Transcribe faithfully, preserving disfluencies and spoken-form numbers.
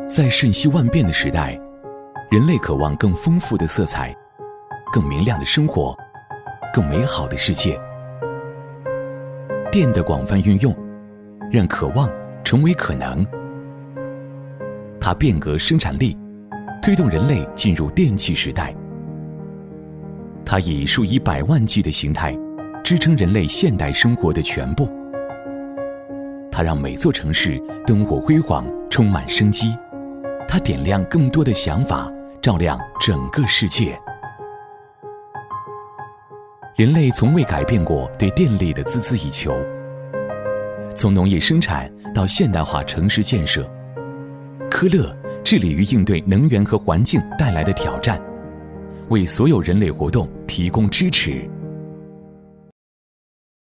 在瞬息万变的时代，人类渴望更丰富的色彩，更明亮的生活，更美好的世界。电的广泛运用，让渴望成为可能。它变革生产力，推动人类进入电气时代。它以数以百万计的形态，支撑人类现代生活的全部。它让每座城市灯火辉煌，充满生机。它点亮更多的想法，照亮整个世界。人类从未改变过对电力的孜孜以求。从农业生产到现代化城市建设，科勒致力于应对能源和环境带来的挑战，为所有人类活动提供支持。